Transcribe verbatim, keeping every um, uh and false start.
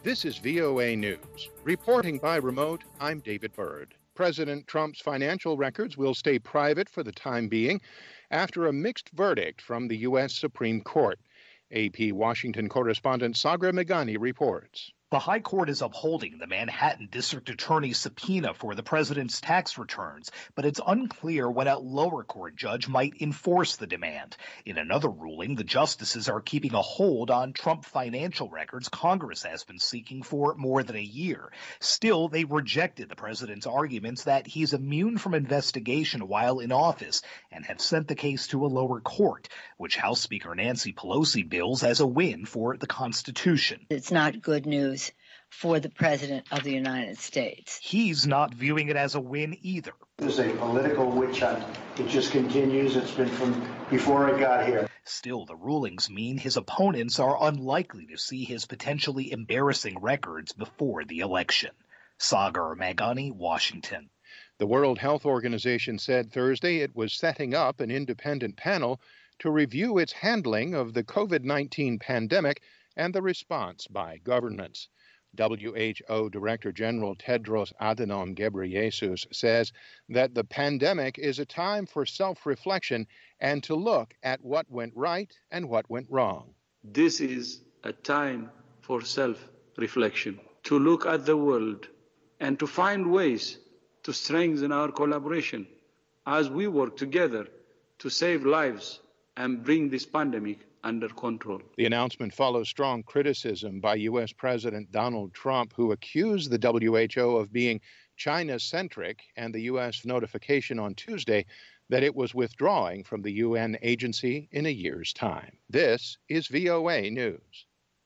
This is V O A News. Reporting by remote, I'm David Byrd. President Trump's financial records will stay private for the time being after a mixed verdict from the U S Supreme Court. A P Washington correspondent Sagar Meghani reports. The High Court is upholding the Manhattan District Attorney's subpoena for the president's tax returns, but it's unclear when a lower court judge might enforce the demand. In another ruling, the justices are keeping a hold on Trump financial records Congress has been seeking for more than a year. Still, they rejected the president's arguments that he's immune from investigation while in office and have sent the case to a lower court, which House Speaker Nancy Pelosi bills as a win for the Constitution. It's not good news for the President of the United States. He's not viewing it as a win either. This is a political witch hunt. It just continues. It's been from before I got here. Still, the rulings mean his opponents are unlikely to see his potentially embarrassing records before the election. Sagar Meghani, Washington. The World Health Organization said Thursday it was setting up an independent panel to review its handling of the COVID nineteen pandemic and the response by governments. W H O Director General Tedros Adhanom Ghebreyesus says that the pandemic is a time for self-reflection and to look at what went right and what went wrong. This is a time for self-reflection, to look at the world and to find ways to strengthen our collaboration as we work together to save lives and bring this pandemic under control. The announcement follows strong criticism by U S President Donald Trump, who accused the W H O of being China-centric, and the U S notification on Tuesday that it was withdrawing from the U N agency in a year's time. This is V O A News.